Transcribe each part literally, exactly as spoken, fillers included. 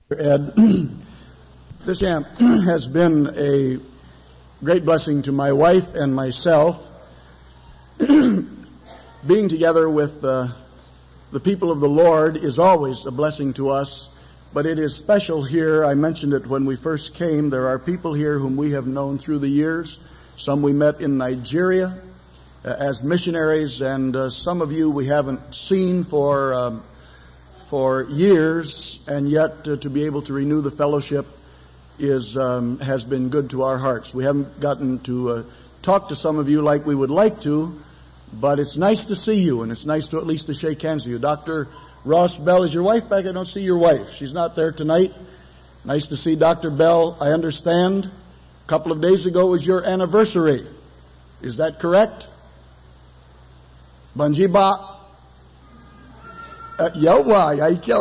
Ed, this camp has been a great blessing to my wife and myself. Being together with uh, the people of the Lord is always a blessing to us, but it is special here. I mentioned it when we first came. There are people here whom we have known through the years. Some we met in Nigeria uh, as missionaries, and uh, some of you we haven't seen for um, for years, and yet uh, to be able to renew the fellowship is um, has been good to our hearts. We haven't gotten to uh, talk to some of you like we would like to, but it's nice to see you, and it's nice to at least to shake hands with you. Doctor Ross Bell, is your wife back? I don't see your wife. She's not there tonight. Nice to see Doctor Bell. I understand a couple of days ago was your anniversary. Is that correct? Banjiba. Uh, yawa, yaikyo.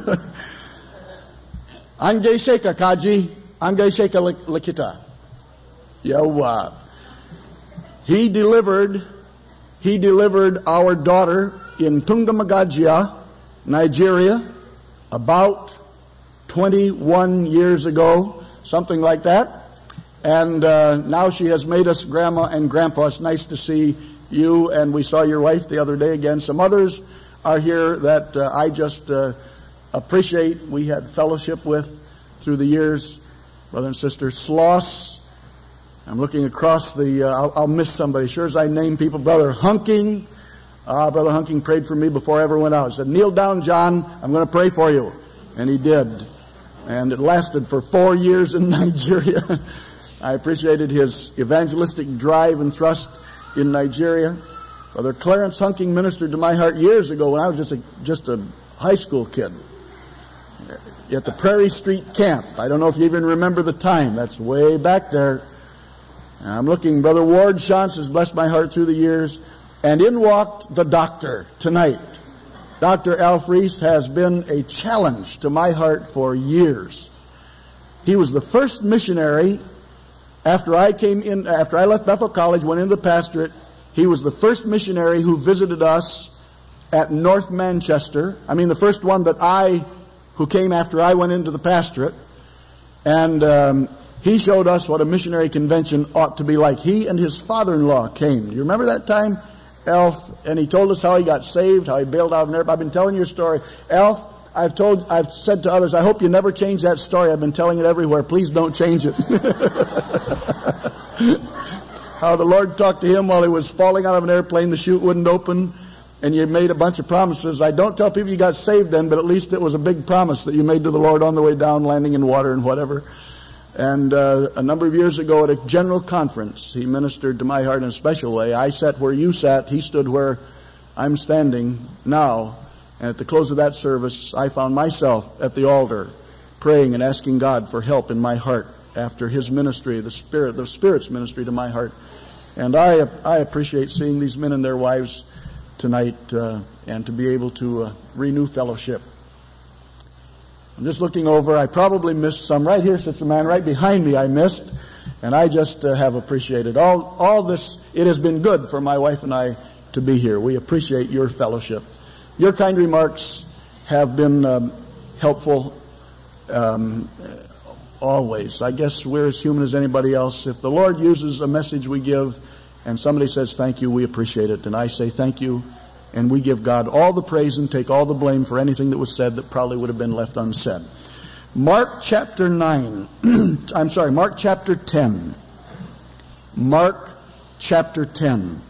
Angay sheka kaji, angay sheka lakita. Yawa. He delivered, he delivered our daughter in Tungamagajia, Nigeria, about twenty-one years ago, something like that. And uh, now she has made us grandma and grandpa. It's nice to see you, and we saw your wife the other day again. Some others are here that uh, I just uh, appreciate. We had fellowship with through the years. Brother and Sister Sloss. I'm looking across the, uh, I'll, I'll miss somebody. Sure as I name people. Brother Hunking. Uh, Brother Hunking prayed for me before I ever went out. He said, kneel down, John. I'm going to pray for you. And he did. And it lasted for four years in Nigeria. I appreciated his evangelistic drive and thrust in Nigeria. Brother Clarence Hunking ministered to my heart years ago when I was just a, just a high school kid at the Prairie Street camp. I don't know if you even remember the time. That's way back there. And I'm looking. Brother Ward Shantz has blessed my heart through the years. And in walked the doctor tonight. Doctor Alf Reese has been a challenge to my heart for years. He was the first missionary after I came in, after I left Bethel College, went into the pastorate. He was the first missionary who visited us at North Manchester. I mean, the first one that I, who came after I went into the pastorate. And um, he showed us what a missionary convention ought to be like. He and his father-in-law came. Do you remember that time, Alf? And he told us how he got saved, how he bailed out of there. I've been telling your story. Alf, I've told, I've said to others, I hope you never change that story. I've been telling it everywhere. Please don't change it. How the Lord talked to him while he was falling out of an airplane, the chute wouldn't open, and you made a bunch of promises. I don't tell people you got saved then, but at least it was a big promise that you made to the Lord on the way down, landing in water and whatever. And uh, a number of years ago at a general conference, he ministered to my heart in a special way. I sat where you sat. He stood where I'm standing now. And at the close of that service, I found myself at the altar praying and asking God for help in my heart after his ministry, the Spirit, the Spirit's ministry to my heart. And I I appreciate seeing these men and their wives tonight uh, and to be able to uh, renew fellowship. I'm just looking over. I probably missed some. Right here sits a man right behind me I missed. And I just uh, have appreciated all, all this. It has been good for my wife and I to be here. We appreciate your fellowship. Your kind remarks have been um, helpful um, always. I guess we're as human as anybody else. If the Lord uses a message we give and somebody says thank you, we appreciate it. And I say thank you, and we give God all the praise and take all the blame for anything that was said that probably would have been left unsaid. Mark chapter nine. I'm sorry, Mark chapter ten. Mark chapter ten.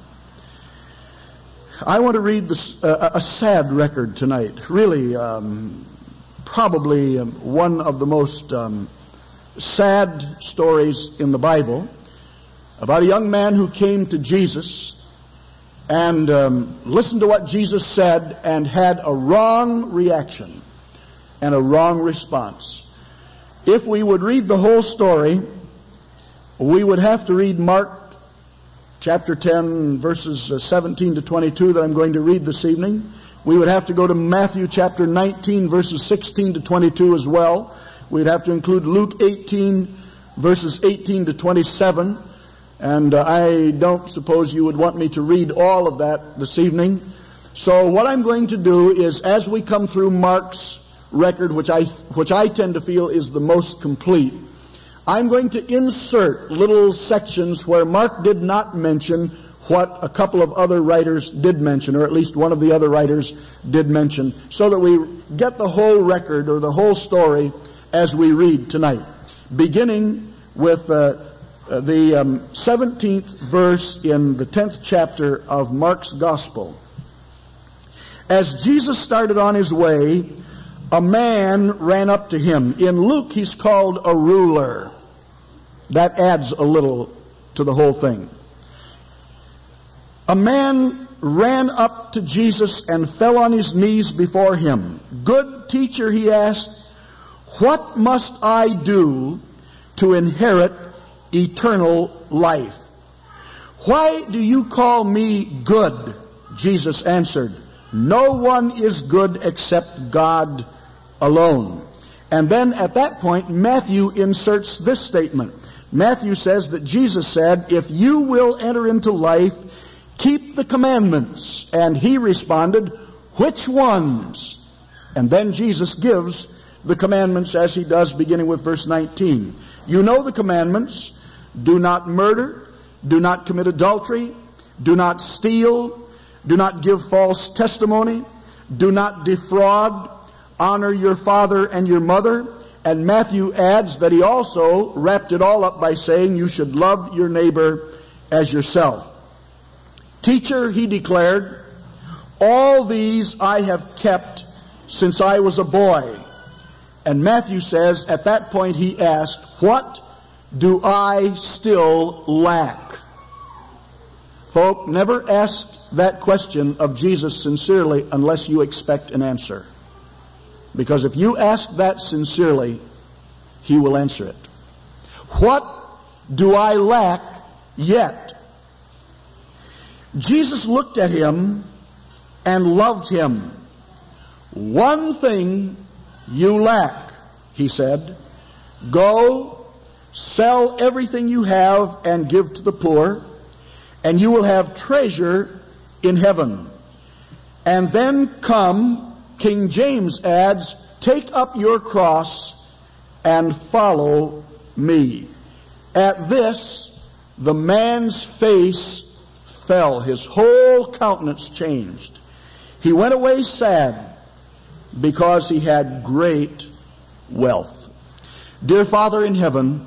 I want to read this, uh, a sad record tonight. Really, um, probably um, one of the most um, sad stories in the Bible about a young man who came to Jesus and um, listened to what Jesus said and had a wrong reaction and a wrong response. If we would read the whole story, we would have to read Mark chapter ten, verses seventeen to twenty-two that I'm going to read this evening. We would have to go to Matthew chapter nineteen, verses sixteen to twenty-two as well. We'd have to include Luke eighteen, verses eighteen to twenty-seven. And uh, I don't suppose you would want me to read all of that this evening. So what I'm going to do is, as we come through Mark's record, which I, which I tend to feel is the most complete, I'm going to insert little sections where Mark did not mention what a couple of other writers did mention, or at least one of the other writers did mention, so that we get the whole record or the whole story as we read tonight. Beginning with uh, uh, the um, seventeenth verse in the tenth chapter of Mark's Gospel. As Jesus started on his way, a man ran up to him. In Luke, he's called a ruler. That adds a little to the whole thing. A man ran up to Jesus and fell on his knees before him. "Good teacher," he asked, "what must I do to inherit eternal life?" "Why do you call me good?" Jesus answered. "No one is good except God alone." And then at that point, Matthew inserts this statement. Matthew says that Jesus said, "If you will enter into life, keep the commandments." And he responded, "Which ones?" And then Jesus gives the commandments as he does, beginning with verse nineteen. "You know the commandments. Do not murder. Do not commit adultery. Do not steal. Do not give false testimony. Do not defraud. Honor your father and your mother." And Matthew adds that he also wrapped it all up by saying you should love your neighbor as yourself. "Teacher," he declared, "all these I have kept since I was a boy." And Matthew says at that point he asked, "What do I still lack?" Folk, never ask that question of Jesus sincerely unless you expect an answer. Because if you ask that sincerely, he will answer it. What do I lack yet? Jesus looked at him and loved him. "One thing you lack," he said. "Go, sell everything you have and give to the poor, and you will have treasure in heaven. And then come," King James adds, "take up your cross and follow me." At this, the man's face fell. His whole countenance changed. He went away sad because he had great wealth. Dear Father in heaven,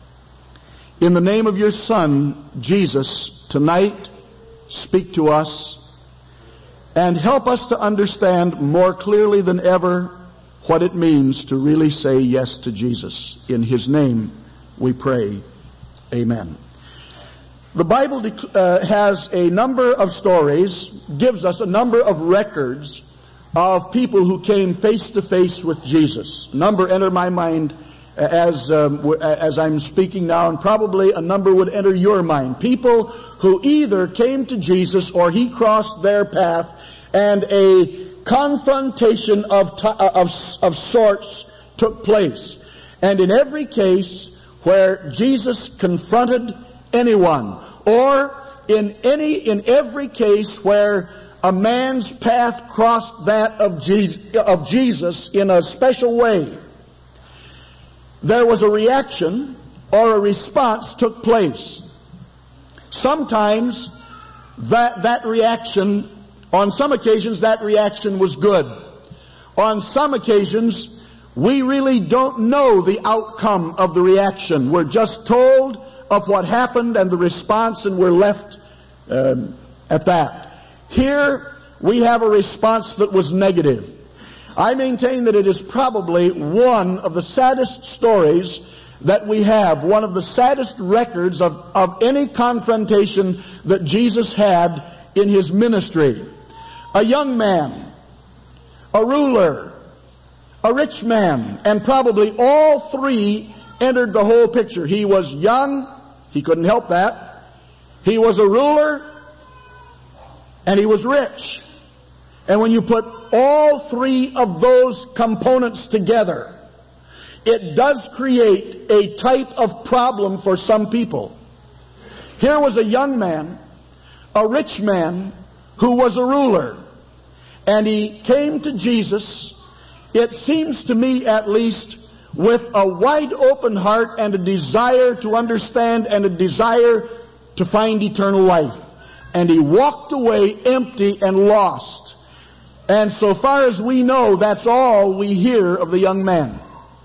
in the name of your Son, Jesus, tonight, speak to us and help us to understand more clearly than ever what it means to really say yes to Jesus. In his name we pray. Amen. The Bible uh, has a number of stories, gives us a number of records of people who came face to face with Jesus. A number enter my mind as um, as I'm speaking now, and probably a number would enter your mind. People who either came to Jesus or he crossed their path, and a confrontation of t- of of sorts took place. And in every case where Jesus confronted anyone, or in any in every case where a man's path crossed that of Jesus, of Jesus in a special way, there was a reaction or a response took place. Sometimes that that reaction, on some occasions that reaction was good. On some occasions we really don't know the outcome of the reaction. We're just told of what happened and the response, and we're left um, at that. Here we have a response that was negative. I maintain that it is probably one of the saddest stories that we have, one of the saddest records of, of any confrontation that Jesus had in his ministry. A young man, a ruler, a rich man, and probably all three entered the whole picture. He was young, he couldn't help that. He was a ruler, and he was rich. And when you put all three of those components together, it does create a type of problem for some people. Here was a young man, a rich man, who was a ruler. And he came to Jesus, it seems to me at least, with a wide open heart and a desire to understand and a desire to find eternal life. And he walked away empty and lost. And so far as we know, that's all we hear of the young man.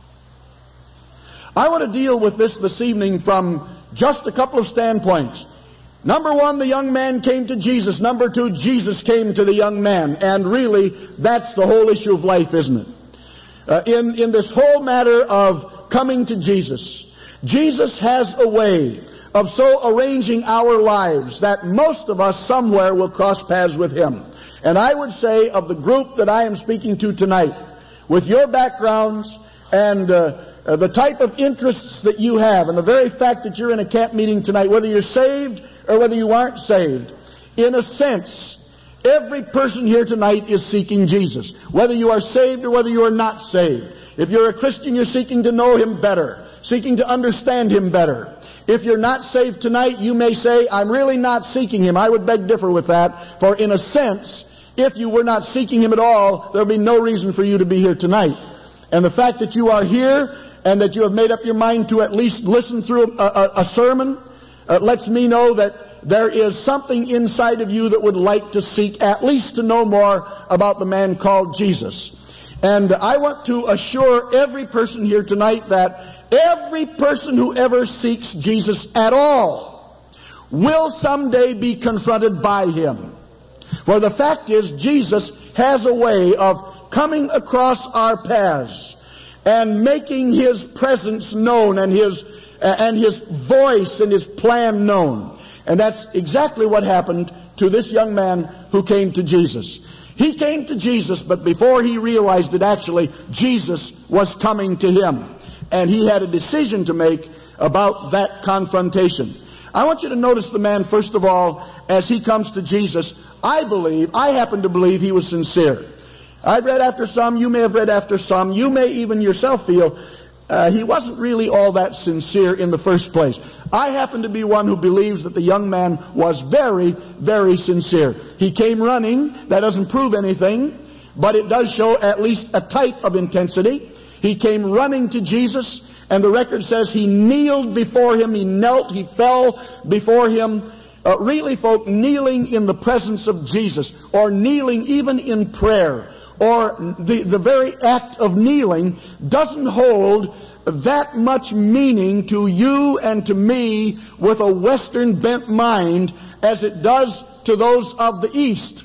I want to deal with this this evening from just a couple of standpoints. Number one, the young man came to Jesus. Number two, Jesus came to the young man. And really, that's the whole issue of life, isn't it? Uh, in, in this whole matter of coming to Jesus, Jesus has a way of so arranging our lives that most of us somewhere will cross paths with Him. And I would say of the group that I am speaking to tonight, with your backgrounds and uh, uh, the type of interests that you have, and the very fact that you're in a camp meeting tonight, whether you're saved or whether you aren't saved, in a sense, every person here tonight is seeking Jesus. Whether you are saved or whether you are not saved. If you're a Christian, you're seeking to know Him better, seeking to understand Him better. If you're not saved tonight, you may say, I'm really not seeking Him. I would beg differ with that, for in a sense, if you were not seeking Him at all, there would be no reason for you to be here tonight. And the fact that you are here and that you have made up your mind to at least listen through a, a, a sermon uh, lets me know that there is something inside of you that would like to seek at least to know more about the man called Jesus. And I want to assure every person here tonight that every person who ever seeks Jesus at all will someday be confronted by Him. For the fact is, Jesus has a way of coming across our paths and making His presence known and His, uh, and His voice and His plan known. And that's exactly what happened to this young man who came to Jesus. He came to Jesus, but before he realized it, actually, Jesus was coming to him. And he had a decision to make about that confrontation. I want you to notice the man, first of all, as he comes to Jesus. I believe, I happen to believe he was sincere. I've read after some, you may have read after some, you may even yourself feel Uh, he wasn't really all that sincere in the first place. I happen to be one who believes that the young man was very, very sincere. He came running. That doesn't prove anything, but it does show at least a type of intensity. He came running to Jesus, and the record says he kneeled before Him. He knelt. He fell before Him. Uh, really, folk, kneeling in the presence of Jesus, or kneeling even in prayer, or the, the very act of kneeling doesn't hold that much meaning to you and to me with a Western bent mind as it does to those of the East.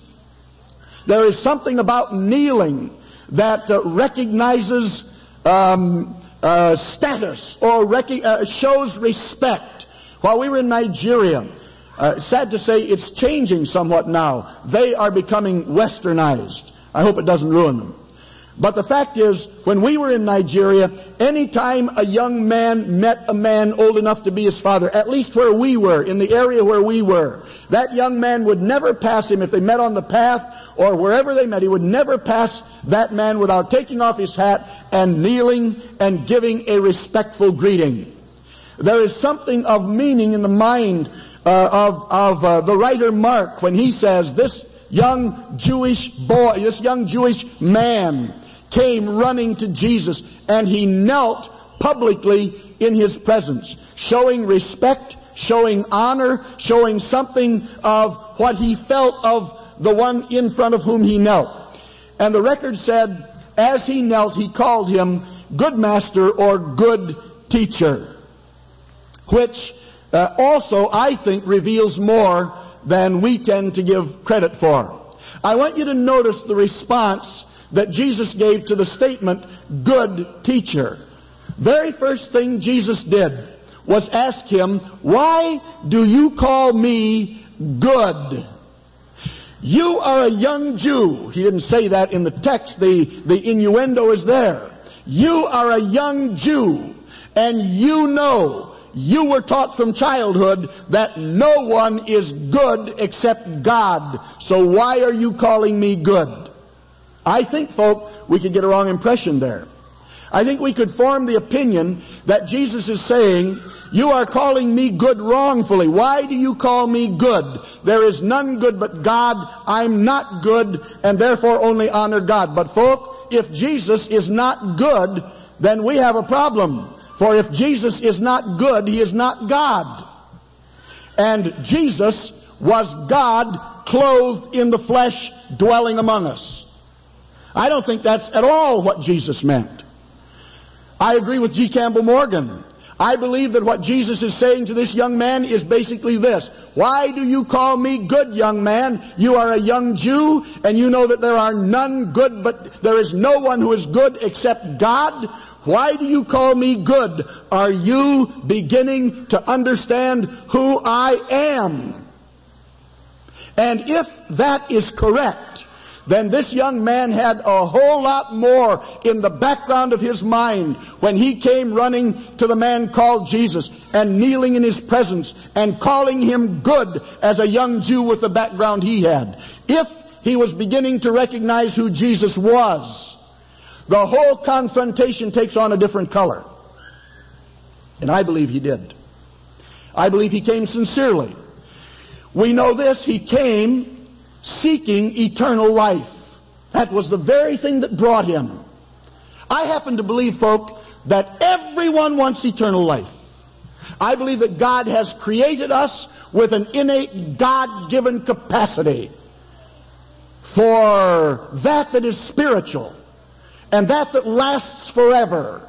There is something about kneeling that uh, recognizes um, uh, status or rec- uh, shows respect. While we were in Nigeria, uh, sad to say it's changing somewhat now. They are becoming westernized. I hope it doesn't ruin them. But the fact is, when we were in Nigeria, any time a young man met a man old enough to be his father, at least where we were, in the area where we were, that young man would never pass him. If they met on the path or wherever they met, he would never pass that man without taking off his hat and kneeling and giving a respectful greeting. There is something of meaning in the mind uh, of, of uh, the writer Mark when he says, this young Jewish boy, this young Jewish man came running to Jesus, and he knelt publicly in His presence, showing respect, showing honor, showing something of what he felt of the one in front of whom he knelt. And the record said, as he knelt, he called him good master or good teacher, which uh, also, I think, reveals more than we tend to give credit for. I want you to notice the response that Jesus gave to the statement, good teacher. Very first thing Jesus did was ask him, why do you call me good? You are a young Jew. He didn't say that in the text. The, the innuendo is there. You are a young Jew, and you know, you were taught from childhood that no one is good except God. So why are you calling me good? I think, folk, we could get a wrong impression there. I think we could form the opinion that Jesus is saying, you are calling me good wrongfully. Why do you call me good? There is none good but God. I'm not good, and therefore only honor God. But folk, if Jesus is not good, then we have a problem. For if Jesus is not good, he is not God. And Jesus was God clothed in the flesh, dwelling among us. I don't think that's at all what Jesus meant. I agree with G. Campbell Morgan. I believe that what Jesus is saying to this young man is basically this: why do you call me good, young man? You are a young Jew, and you know that there are none good, but there is no one who is good except God. Why do you call me good? Are you beginning to understand who I am? And if that is correct, then this young man had a whole lot more in the background of his mind when he came running to the man called Jesus and kneeling in his presence and calling him good as a young Jew with the background he had. If he was beginning to recognize who Jesus was, the whole confrontation takes on a different color. And I believe he did. I believe he came sincerely. We know this: he came seeking eternal life. That was the very thing that brought him. I happen to believe, folk, that everyone wants eternal life. I believe that God has created us with an innate God-given capacity for that that is spiritual and that that lasts forever.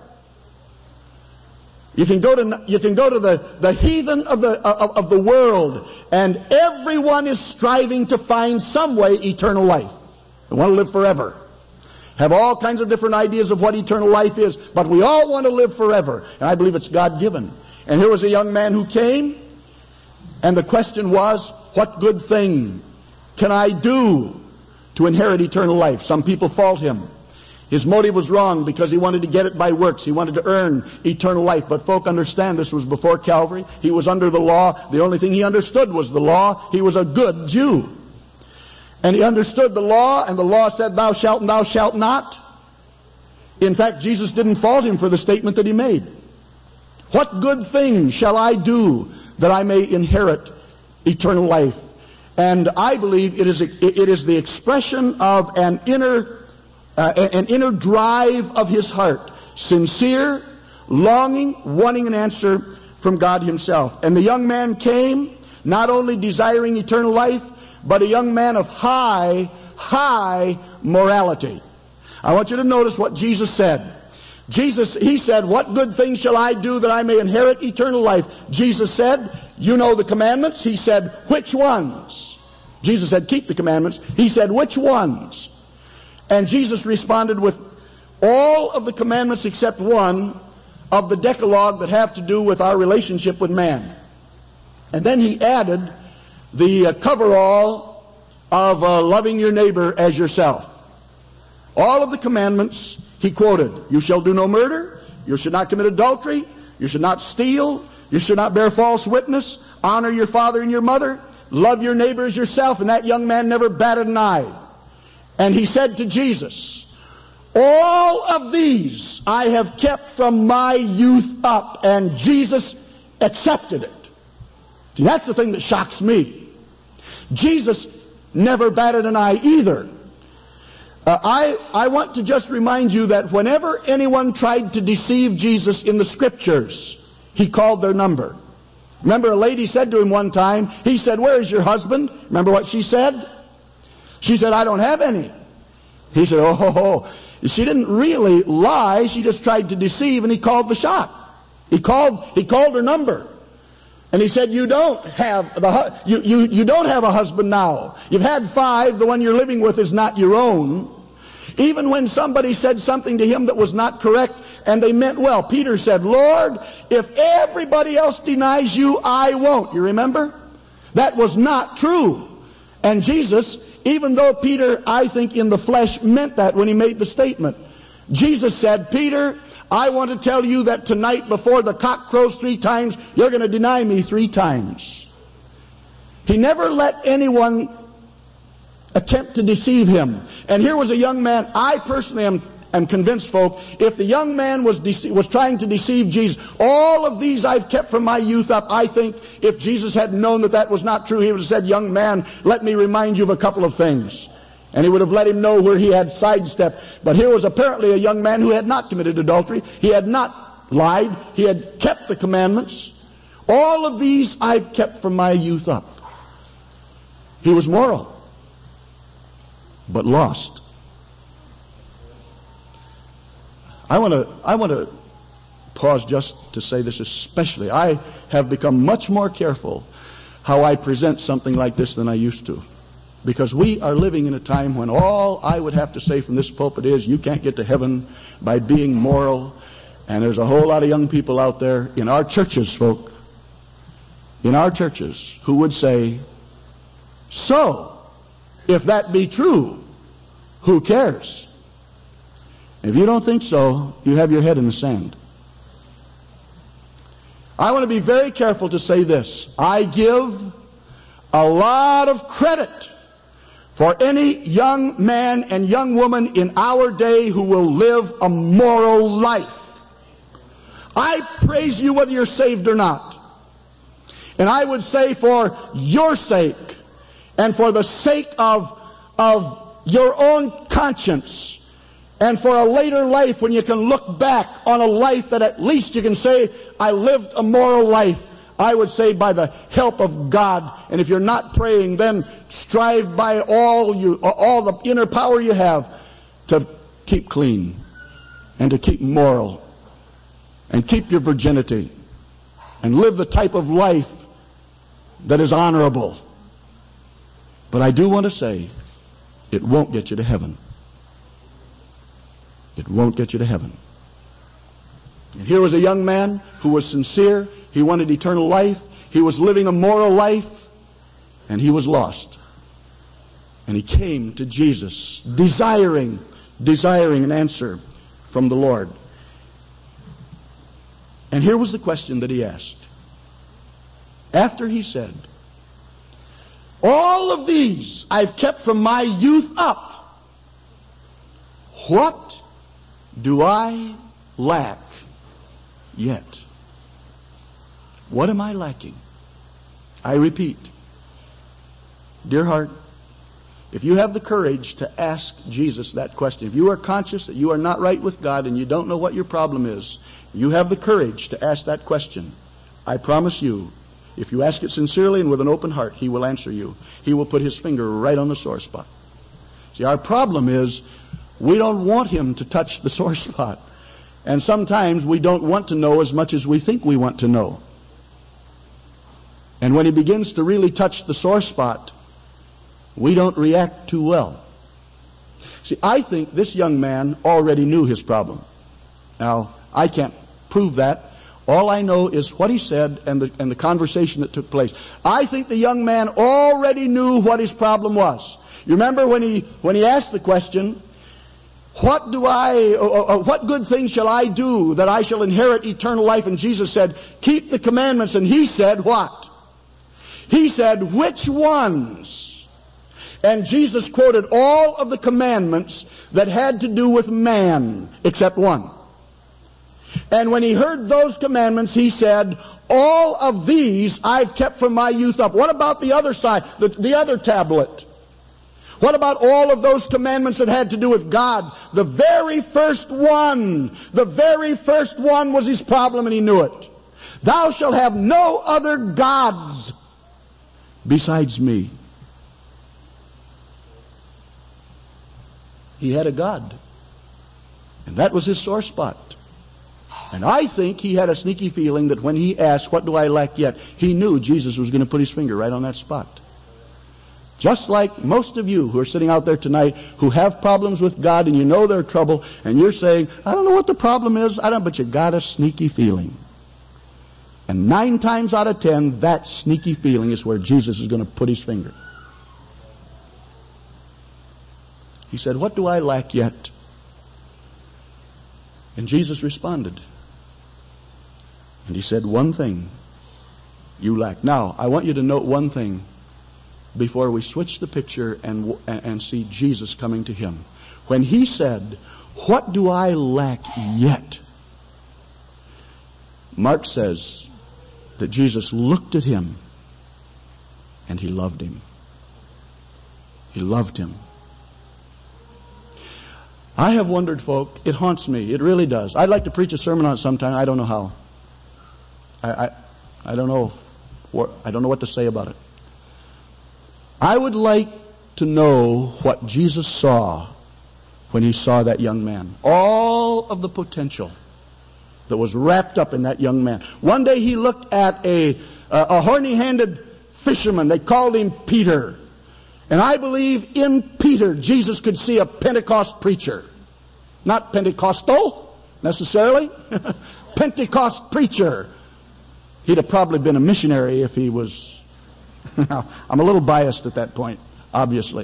You can go to you can go to the, the heathen of the of, of the world, and everyone is striving to find some way eternal life. They want to live forever. Have all kinds of different ideas of what eternal life is, but we all want to live forever. And I believe it's God-given. And here was a young man who came, and the question was, what good thing can I do to inherit eternal life? Some people fault him. His motive was wrong because he wanted to get it by works. He wanted to earn eternal life. But folk, understand, this was before Calvary. He was under the law. The only thing he understood was the law. He was a good Jew. And he understood the law, and the law said, thou shalt and thou shalt not. In fact, Jesus didn't fault him for the statement that he made. What good thing shall I do that I may inherit eternal life? And I believe it is, it is the expression of an inner Uh, an inner drive of his heart, sincere, longing, wanting an answer from God himself. And the young man came, not only desiring eternal life, but a young man of high, high morality. I want you to notice what Jesus said. Jesus, he said, what good thing shall I do that I may inherit eternal life? Jesus said, you know the commandments. He said, which ones? Jesus said, keep the commandments. He said, which ones? And Jesus responded with all of the commandments except one of the Decalogue that have to do with our relationship with man. And then he added the uh, coverall of uh, loving your neighbor as yourself. All of the commandments he quoted. You shall do no murder. You should not commit adultery. You should not steal. You should not bear false witness. Honor your father and your mother. Love your neighbor as yourself. And that young man never batted an eye. And he said to Jesus, all of these I have kept from my youth up. And Jesus accepted it. See, that's the thing that shocks me. Jesus never batted an eye either. Uh, I, I want to just remind you that whenever anyone tried to deceive Jesus in the Scriptures, he called their number. Remember, a lady said to him one time, he said, where is your husband? Remember what she said? She said, I don't have any. He said, oh, ho, ho. She didn't really lie. She just tried to deceive, and he called the shot. He called, he called her number. And he said, you don't have the, you, you, you don't have a husband now. You've had five. The one you're living with is not your own. Even when somebody said something to him that was not correct, and they meant well. Peter said, Lord, if everybody else denies you, I won't. You remember? That was not true. And Jesus, even though Peter, I think in the flesh, meant that when he made the statement, Jesus said, Peter, I want to tell you that tonight before the cock crows three times, you're going to deny me three times. He never let anyone attempt to deceive him. And here was a young man, I personally am am convinced, folk, if the young man was dece- was trying to deceive Jesus, all of these I've kept from my youth up, I think if Jesus had known that that was not true, he would have said, young man, let me remind you of a couple of things. And he would have let him know where he had sidestepped. But here was apparently a young man who had not committed adultery. He had not lied. He had kept the commandments. All of these I've kept from my youth up. He was moral, but lost. I want to I want to pause just to say this especially. I have become much more careful how I present something like this than I used to. Because we are living in a time when all I would have to say from this pulpit is you can't get to heaven by being moral. And there's a whole lot of young people out there in our churches, folk, in our churches, who would say, so, if that be true, who cares? If you don't think so, you have your head in the sand. I want to be very careful to say this. I give a lot of credit for any young man and young woman in our day who will live a moral life. I praise you whether you're saved or not. And I would say for your sake and for the sake of, of your own conscience and for a later life when you can look back on a life that at least you can say, I lived a moral life, I would say by the help of God. And if you're not praying, then strive by all you, all the inner power you have to keep clean and to keep moral and keep your virginity and live the type of life that is honorable. But I do want to say, it won't get you to heaven. It won't get you to heaven. And here was a young man who was sincere. He wanted eternal life. He was living a moral life. And he was lost. And he came to Jesus, desiring, desiring an answer from the Lord. And here was the question that he asked. After he said, all of these I've kept from my youth up. What do I lack yet? What am I lacking? I repeat, dear heart, if you have the courage to ask Jesus that question, if you are conscious that you are not right with God and you don't know what your problem is, you have the courage to ask that question. I promise you, if you ask it sincerely and with an open heart, He will answer you. He will put His finger right on the sore spot. See, our problem is we don't want Him to touch the sore spot. And sometimes we don't want to know as much as we think we want to know. And when He begins to really touch the sore spot, we don't react too well. See, I think this young man already knew his problem. Now, I can't prove that. All I know is what he said and the, and the conversation that took place. I think the young man already knew what his problem was. You remember when he, when he asked the question, what do I, uh, uh, what good thing shall I do that I shall inherit eternal life? And Jesus said, keep the commandments. And he said, what? He said, which ones? And Jesus quoted all of the commandments that had to do with man, except one. And when he heard those commandments, he said, all of these I've kept from my youth up. What about the other side, the, the other tablet? What about all of those commandments that had to do with God? The very first one, the very first one was his problem, and he knew it. Thou shalt have no other gods besides me. He had a God, and that was his sore spot. And I think he had a sneaky feeling that when he asked, what do I lack yet? He knew Jesus was going to put his finger right on that spot. Just like most of you who are sitting out there tonight who have problems with God and you know their trouble and you're saying, I don't know what the problem is, I don't, but you got a sneaky feeling. And nine times out of ten, that sneaky feeling is where Jesus is going to put his finger. He said, what do I lack yet? And Jesus responded. And he said, one thing you lack. Now, I want you to note one thing before we switch the picture and, and see Jesus coming to him. When he said, what do I lack yet? Mark says that Jesus looked at him and he loved him. He loved him. I have wondered, folk, it haunts me. It really does. I'd like to preach a sermon on it sometime. I don't know how. I, I, I don't know what, I don't know what to say about it. I would like to know what Jesus saw when he saw that young man. All of the potential that was wrapped up in that young man. One day he looked at a, a, a horny-handed fisherman. They called him Peter. And I believe in Peter, Jesus could see a Pentecost preacher. Not Pentecostal, necessarily. Pentecost preacher. He'd have probably been a missionary if he was... I'm a little biased at that point, obviously.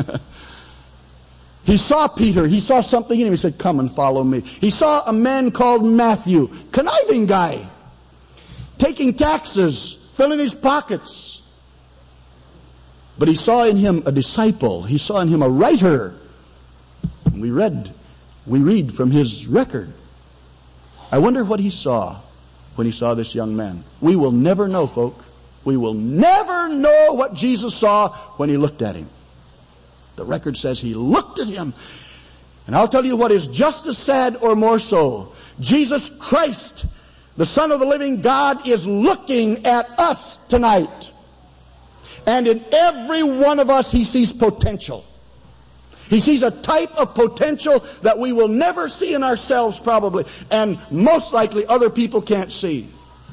He saw Peter. He saw something in him. He said, come and follow me. He saw a man called Matthew, conniving guy, taking taxes, filling his pockets. But he saw in him a disciple. He saw in him a writer. And we read, we read from his record. I wonder what he saw when he saw this young man. We will never know, folk. We will never know what Jesus saw when he looked at him. The record says he looked at him. And I'll tell you what is just as sad or more so. Jesus Christ, the Son of the living God, is looking at us tonight. And in every one of us he sees potential. He sees a type of potential that we will never see in ourselves probably. And most likely other people can't see.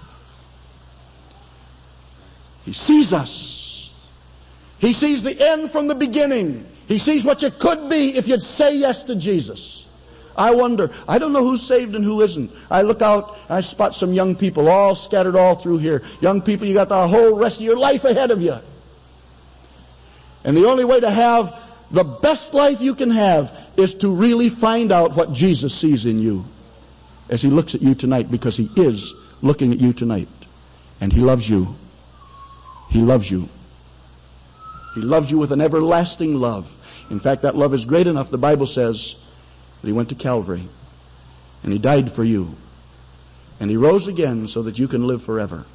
He sees us. He sees the end from the beginning. He sees what you could be if you'd say yes to Jesus. I wonder, I don't know who's saved and who isn't. I look out, I spot some young people all scattered all through here. Young people, you got the whole rest of your life ahead of you. And the only way to have the best life you can have is to really find out what Jesus sees in you as he looks at you tonight, because he is looking at you tonight. And he loves you. He loves you. He loves you with an everlasting love. In fact, that love is great enough, the Bible says, that he went to Calvary. And he died for you. And he rose again so that you can live forever.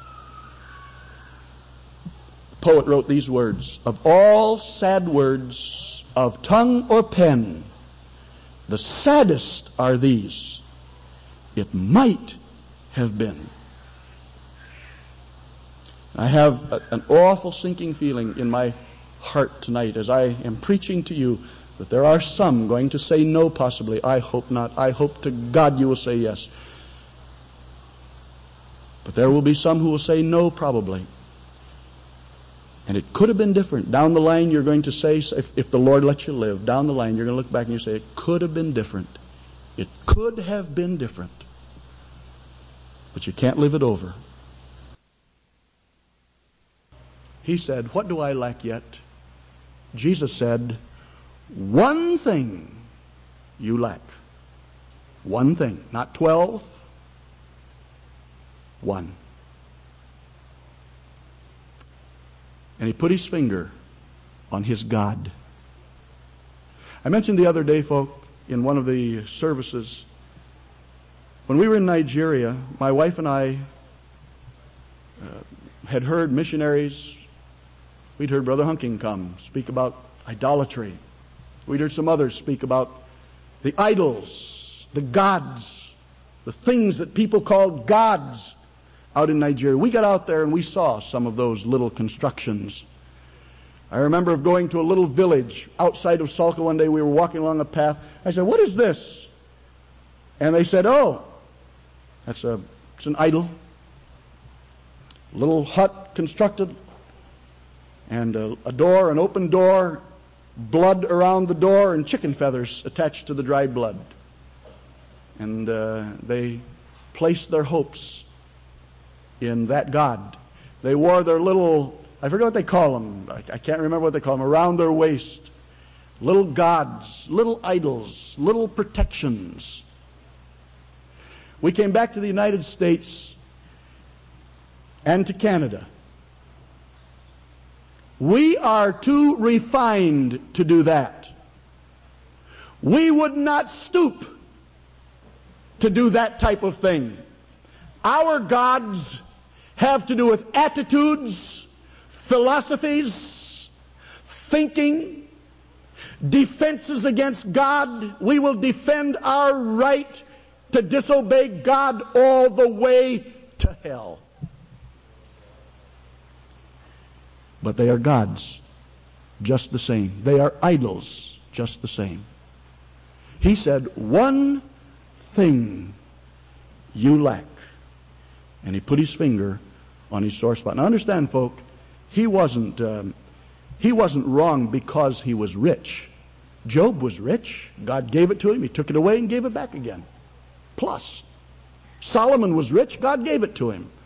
The poet wrote these words, of all sad words of tongue or pen, the saddest are these. It might have been. I have a, an awful sinking feeling in my heart tonight as I am preaching to you that there are some going to say no possibly. I hope not. I hope to God you will say yes. But there will be some who will say no probably. And it could have been different. Down the line you're going to say, if, if the Lord lets you live, down the line you're going to look back and you say, it could have been different. It could have been different. But you can't live it over. He said, what do I lack yet? Jesus said, one thing you lack. One thing. Not twelve. One. And he put his finger on his God. I mentioned the other day, folk, in one of the services, when we were in Nigeria, my wife and I uh, had heard missionaries. We'd heard Brother Hunking come speak about idolatry. We'd heard some others speak about the idols, the gods, the things that people called gods out in Nigeria. We got out there and we saw some of those little constructions. I remember going to a little village outside of Salka one day. We were walking along a path. I said, what is this? And they said, oh, that's a, it's an idol. A little hut constructed. And a, a door, an open door, blood around the door, and chicken feathers attached to the dried blood. And uh, they placed their hopes in that God. They wore their little, I forget what they call them, I, I can't remember what they call them, around their waist. Little gods, little idols, little protections. We came back to the United States and to Canada. We are too refined to do that. We would not stoop to do that type of thing. Our gods have to do with attitudes, philosophies, thinking, defenses against God. We will defend our right to disobey God all the way to hell. But they are gods just the same. They are idols just the same. He said, one thing you lack. And he put his finger on his sore spot. Now understand, folk, he wasn't, um, he wasn't wrong because he was rich. Job was rich. God gave it to him. He took it away and gave it back again. Plus. Solomon was rich. God gave it to him.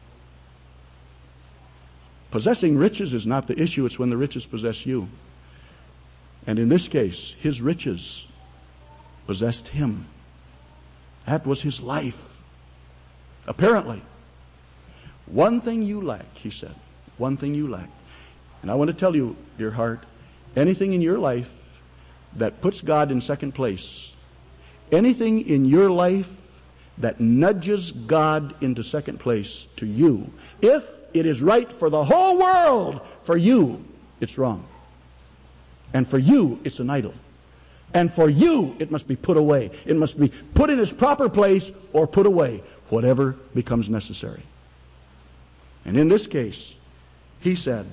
Possessing riches is not the issue. It's when the riches possess you. And in this case, his riches possessed him. That was his life. Apparently. One thing you lack, he said. One thing you lack. And I want to tell you, dear heart, anything in your life that puts God in second place, anything in your life that nudges God into second place to you, if it is right for the whole world, for you, it's wrong. And for you, it's an idol. And for you, it must be put away. It must be put in its proper place or put away, whatever becomes necessary. And in this case, he said,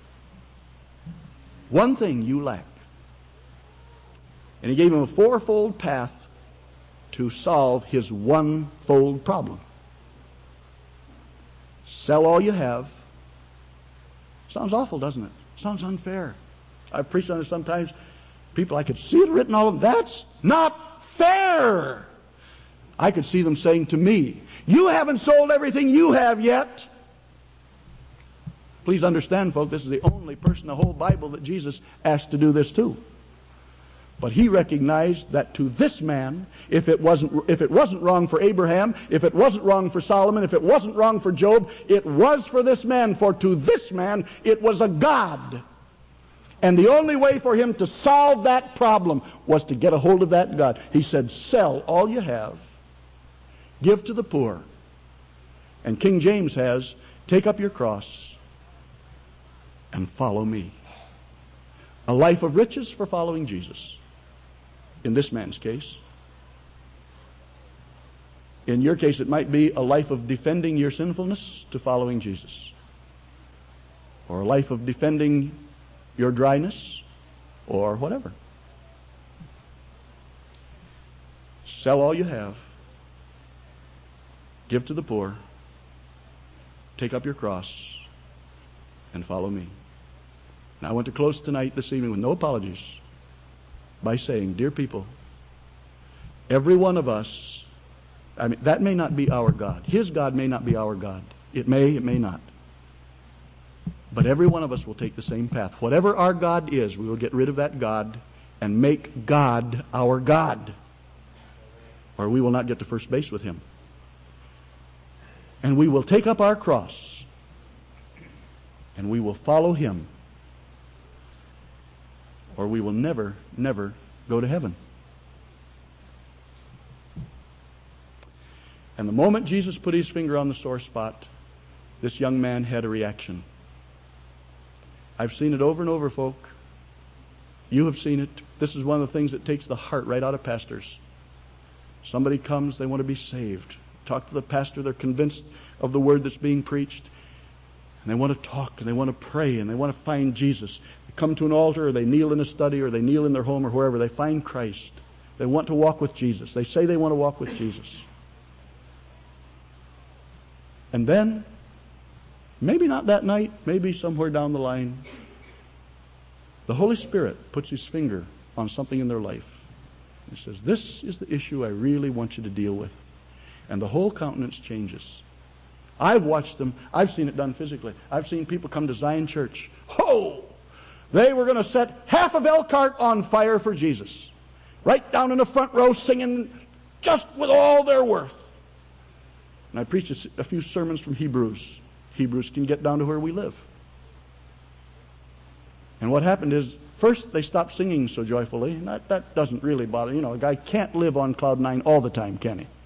one thing you lack. And he gave him a fourfold path to solve his one-fold problem. Sell all you have. Sounds awful, doesn't it? Sounds unfair. I've preached on it sometimes. People, I could see it written all of them. That's not fair. I could see them saying to me, you haven't sold everything you have yet. Please understand, folks, this is the only person in the whole Bible that Jesus asked to do this to. But he recognized that to this man, if it wasn't, if it wasn't wrong for Abraham, if it wasn't wrong for Solomon, if it wasn't wrong for Job, it was for this man. For to this man, it was a God. And the only way for him to solve that problem was to get a hold of that God. He said, sell all you have, give to the poor. And King James has, take up your cross and follow me. A life of riches for following Jesus. In this man's case. In your case, it might be a life of defending your sinfulness to following Jesus. Or a life of defending your dryness, or whatever. Sell all you have. Give to the poor. Take up your cross and follow me. Now I want to close tonight, this evening, with no apologies by saying, dear people, every one of us, I mean, that may not be our God. His God may not be our God. It may, it may not. But every one of us will take the same path. Whatever our God is, we will get rid of that God and make God our God. Or we will not get to first base with Him. And we will take up our cross and we will follow Him. Or we will never, never go to heaven. And the moment Jesus put His finger on the sore spot, this young man had a reaction. I've seen it over and over, folk. You have seen it. This is one of the things that takes the heart right out of pastors. Somebody comes, they want to be saved. Talk to the pastor, they're convinced of the word that's being preached. And they want to talk, and they want to pray, and they want to find Jesus. They come to an altar, or they kneel in a study, or they kneel in their home, or wherever. They find Christ. They want to walk with Jesus. They say they want to walk with Jesus. And then, maybe not that night, maybe somewhere down the line, the Holy Spirit puts His finger on something in their life. He says, this is the issue I really want you to deal with. And the whole countenance changes. I've watched them. I've seen it done physically. I've seen people come to Zion Church. Ho! They were going to set half of Elkhart on fire for Jesus. Right down in the front row singing just with all their worth. And I preached a few sermons from Hebrews. Hebrews can get down to where we live. And what happened is, first they stopped singing so joyfully. And that, that doesn't really bother. You know, a guy can't live on cloud nine all the time, can he?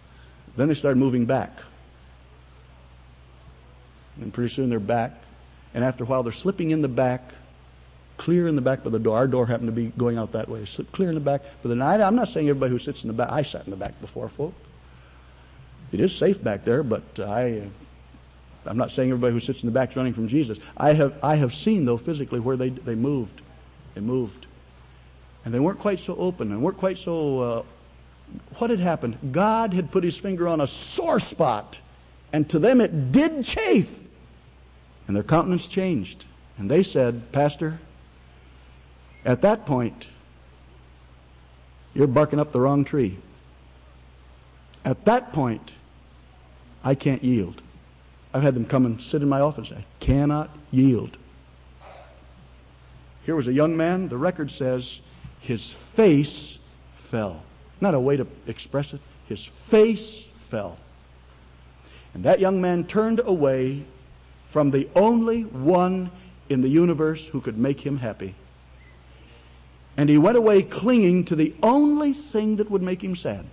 Then they started moving back. And pretty soon they're back. And after a while, they're slipping in the back, clear in the back of the door. Our door happened to be going out that way. Slip clear in the back. But then I, I'm not saying everybody who sits in the back. I sat in the back before, folks. It is safe back there, but I, I'm not saying everybody who sits in the back is running from Jesus. I have, I have seen, though, physically where they, they moved. They moved. And they weren't quite so open and weren't quite so... Uh, what had happened? God had put his finger on a sore spot, and to them it did chafe. And their countenance changed. And they said, Pastor, at that point, you're barking up the wrong tree. At that point, I can't yield. I've had them come and sit in my office. I cannot yield. Here was a young man, the record says, his face fell. Not a way to express it. His face fell. And that young man turned away from the only one in the universe who could make him happy. And he went away clinging to the only thing that would make him sad.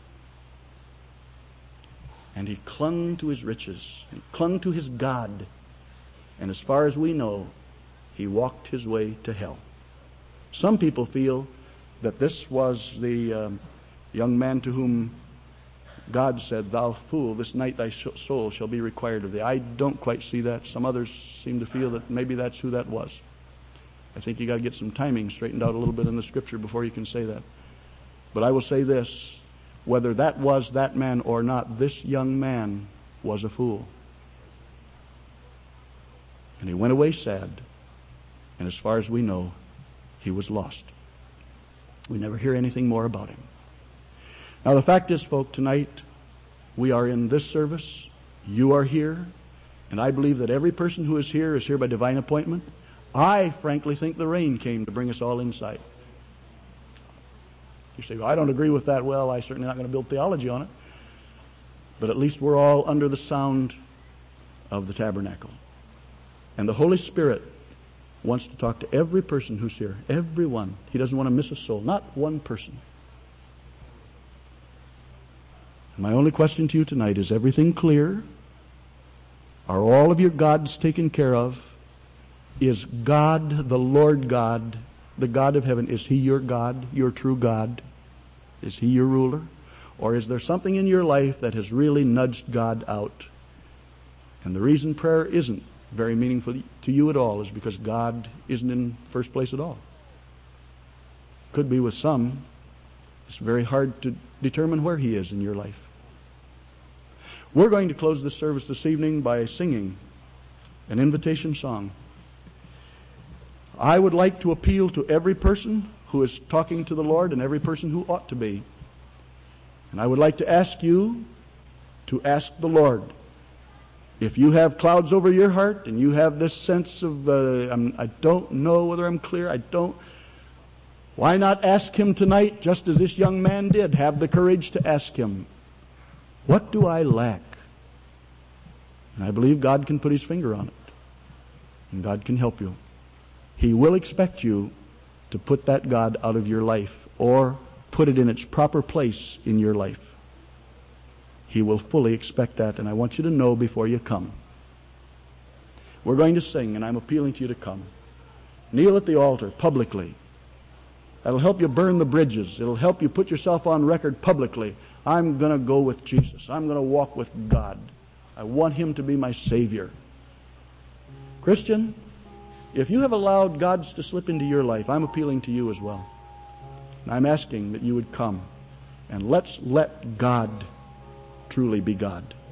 And he clung to his riches. He clung to his God. And as far as we know, he walked his way to hell. Some people feel that this was the um, young man to whom God said, Thou fool, this night thy soul shall be required of thee. I don't quite see that. Some others seem to feel that maybe that's who that was. I think you got to get some timing straightened out a little bit in the Scripture before you can say that. But I will say this, whether that was that man or not, this young man was a fool. And he went away sad. And as far as we know, he was lost. We never hear anything more about him. Now the fact is, folk, tonight we are in this service. You are here. And I believe that every person who is here is here by divine appointment. I frankly think the rain came to bring us all inside. You say, well, I don't agree with that. Well, I'm certainly not going to build theology on it. But at least we're all under the sound of the tabernacle. And the Holy Spirit wants to talk to every person who's here. Everyone. He doesn't want to miss a soul. Not one person. And my only question to you tonight is, everything clear? Are all of your gods taken care of? Is God, the Lord God, the God of heaven, is He your God, your true God? Is He your ruler? Or is there something in your life that has really nudged God out? And the reason prayer isn't very meaningful to you at all is because God isn't in first place at all. Could be with some. It's very hard to determine where He is in your life. We're going to close this service this evening by singing an invitation song. I would like to appeal to every person who is talking to the Lord and every person who ought to be. And I would like to ask you to ask the Lord. If you have clouds over your heart and you have this sense of, uh, I'm, I don't know whether I'm clear, I don't, why not ask Him tonight, just as this young man did? Have the courage to ask Him, what do I lack? And I believe God can put His finger on it. And God can help you. He will expect you to put that God out of your life or put it in its proper place in your life. He will fully expect that, and I want you to know before you come. We're going to sing, and I'm appealing to you to come. Kneel at the altar publicly. That'll help you burn the bridges. It'll help you put yourself on record publicly. I'm going to go with Jesus. I'm going to walk with God. I want Him to be my Savior. Christian, if you have allowed gods to slip into your life, I'm appealing to you as well. And I'm asking that you would come and let's let God truly be God.